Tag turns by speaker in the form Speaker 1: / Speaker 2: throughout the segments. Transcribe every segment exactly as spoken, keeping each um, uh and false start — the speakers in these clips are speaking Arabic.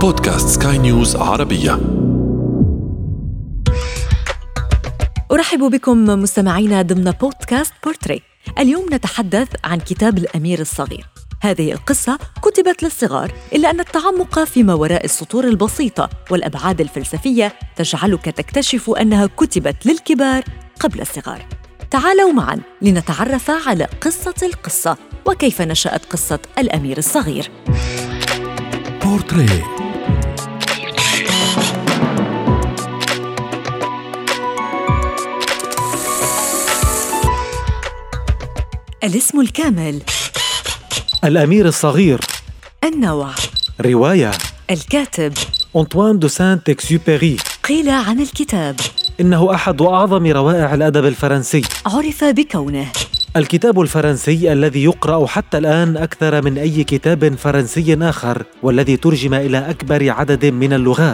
Speaker 1: بودكاست سكاي نيوز عربية.
Speaker 2: أرحب بكم مستمعينا ضمن بودكاست بورتري. اليوم نتحدث عن كتاب الأمير الصغير. هذه القصة كتبت للصغار، إلا أن التعمق فيما وراء السطور البسيطة والأبعاد الفلسفية تجعلك تكتشف أنها كتبت للكبار قبل الصغار. تعالوا معا لنتعرف على قصة القصة وكيف نشأت قصة الأمير الصغير.
Speaker 1: بورتري.
Speaker 2: الاسم الكامل:
Speaker 3: الأمير الصغير.
Speaker 2: النوع:
Speaker 3: رواية.
Speaker 2: الكاتب:
Speaker 3: أنطوان دو سانت إكسيوبيري.
Speaker 2: قيل عن الكتاب
Speaker 3: إنه أحد أعظم روائع الأدب الفرنسي.
Speaker 2: عرف بكونه
Speaker 3: الكتاب الفرنسي الذي يقرأ حتى الآن أكثر من أي كتاب فرنسي آخر، والذي ترجم إلى أكبر عدد من اللغات.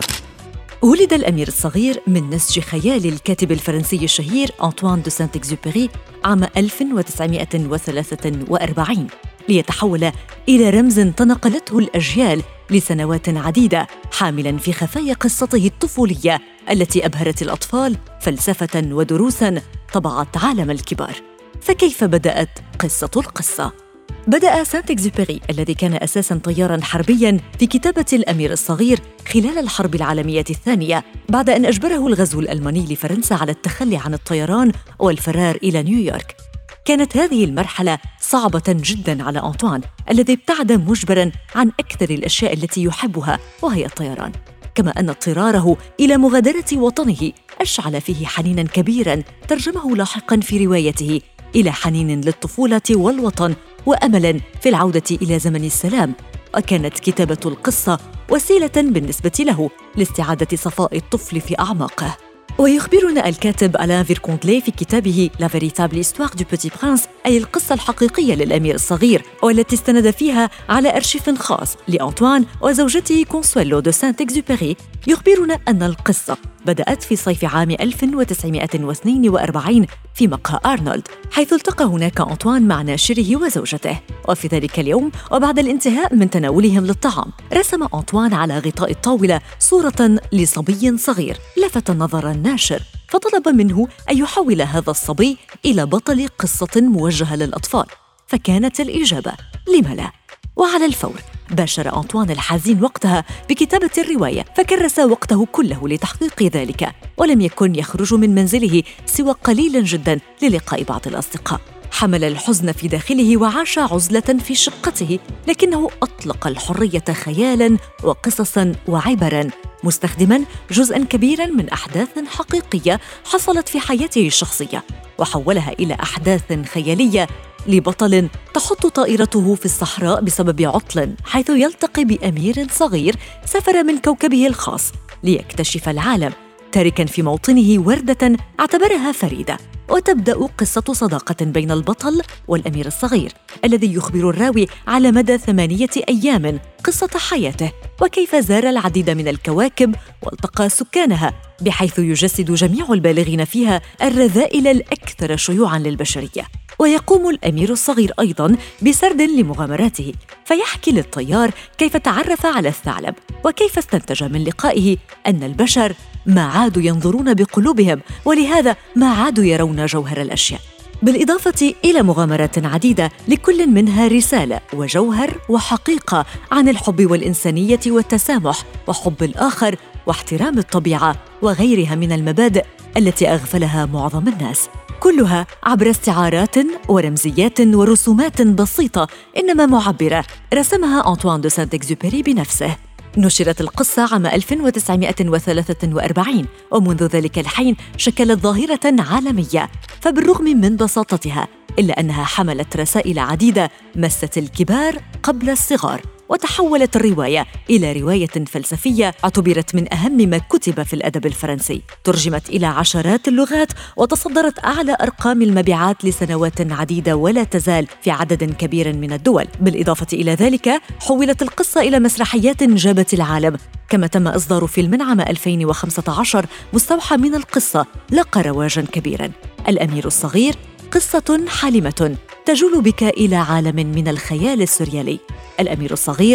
Speaker 2: ولد الأمير الصغير من نسج خيال الكاتب الفرنسي الشهير أنطوان دو سانت إكسيوبيري عام ألف وتسعمائة وثلاثة وأربعين، ليتحول إلى رمز تنقلته الأجيال لسنوات عديدة، حاملاً في خفايا قصته الطفولية التي أبهرت الأطفال فلسفة ودروساً طبعت عالم الكبار. فكيف بدأت قصة القصة؟ بدأ سانت إكسيوبيري الذي كان أساساً طياراً حربياً في كتابة الأمير الصغير خلال الحرب العالمية الثانية، بعد أن أجبره الغزو الألماني لفرنسا على التخلي عن الطيران والفرار إلى نيويورك. كانت هذه المرحلة صعبة جداً على أنطوان الذي ابتعد مجبراً عن أكثر الأشياء التي يحبها وهي الطيران، كما أن اضطراره إلى مغادرة وطنه أشعل فيه حنيناً كبيراً ترجمه لاحقاً في روايته إلى حنين للطفولة والوطن وأملاً في العودة إلى زمن السلام. وكانت كتابة القصة وسيلة بالنسبة له لاستعادة صفاء الطفل في أعماقه. ويخبرنا الكاتب ألان فيركونتلي في كتابه لا فيريتابل إستوار دو بيتي برانس، أي القصة الحقيقية للأمير الصغير، والتي استند فيها على أرشيف خاص لأنطوان وزوجته كونسويلو دو سانت إكسيوبيري، يخبرنا أن القصة بدأت في صيف عام ألف وتسعمائة واثنين وأربعين في مقهى أرنولد، حيث التقى هناك أنطوان مع ناشره وزوجته. وفي ذلك اليوم وبعد الانتهاء من تناولهم للطعام، رسم أنطوان على غطاء الطاولة صورة لصبي صغير لفت نظر الناشر، فطلب منه أن يحول هذا الصبي إلى بطل قصة موجهة للأطفال. فكانت الإجابة: لم لا؟ وعلى الفور باشر أنطوان الحزين وقتها بكتابة الرواية، فكرس وقته كله لتحقيق ذلك، ولم يكن يخرج من منزله سوى قليلا جدا للقاء بعض الأصدقاء. حمل الحزن في داخله وعاش عزلة في شقته، لكنه أطلق الحرية خيالا وقصصا وعبرا، مستخدما جزءا كبيرا من أحداث حقيقية حصلت في حياته الشخصية، وحولها إلى أحداث خيالية لبطل تحط طائرته في الصحراء بسبب عطل، حيث يلتقي بأمير صغير سافر من كوكبه الخاص ليكتشف العالم، تاركاً في موطنه وردة اعتبرها فريدة. وتبدأ قصة صداقة بين البطل والأمير الصغير الذي يخبر الراوي على مدى ثمانية أيام قصة حياته، وكيف زار العديد من الكواكب والتقى سكانها، بحيث يجسد جميع البالغين فيها الرذائل الأكثر شيوعاً للبشرية. ويقوم الأمير الصغير أيضاً بسرد لمغامراته، فيحكي للطيار كيف تعرف على الثعلب، وكيف استنتج من لقائه أن البشر ما عادوا ينظرون بقلوبهم، ولهذا ما عادوا يرون جوهر الأشياء، بالإضافة إلى مغامرات عديدة لكل منها رسالة وجوهر وحقيقة عن الحب والإنسانية والتسامح وحب الآخر واحترام الطبيعة وغيرها من المبادئ التي أغفلها معظم الناس، كلها عبر استعارات ورمزيات ورسومات بسيطة إنما معبرة رسمها أنطوان دو سانت إكسيوبيري بنفسه. نشرت القصة عام ألف وتسعمائة وثلاثة وأربعين، ومنذ ذلك الحين شكلت ظاهرة عالمية، فبالرغم من بساطتها إلا أنها حملت رسائل عديدة مست الكبار قبل الصغار، وتحولت الرواية إلى رواية فلسفية اعتبرت من أهم ما كتب في الأدب الفرنسي، ترجمت إلى عشرات اللغات وتصدرت أعلى أرقام المبيعات لسنوات عديدة ولا تزال في عدد كبير من الدول. بالإضافة إلى ذلك حولت القصة إلى مسرحيات جابت العالم، كما تم إصدار فيلم عام ألفين وخمسة عشر مستوحى من القصة لقى رواجاً كبيراً. الأمير الصغير قصة حالمة تجول بك إلى عالم من الخيال السريالي. الأمير الصغير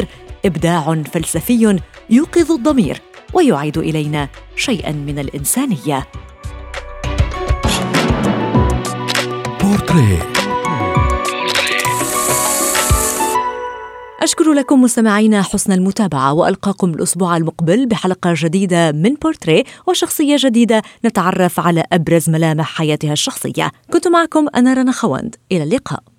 Speaker 2: إبداع فلسفي يوقظ الضمير ويعيد إلينا شيئاً من الإنسانية.
Speaker 1: بورتريه.
Speaker 2: أشكر لكم مستمعينا حسن المتابعة، وألقاكم الأسبوع المقبل بحلقة جديدة من بورتريه وشخصية جديدة نتعرف على أبرز ملامح حياتها الشخصية. كنت معكم أنا رنا خوند، إلى اللقاء.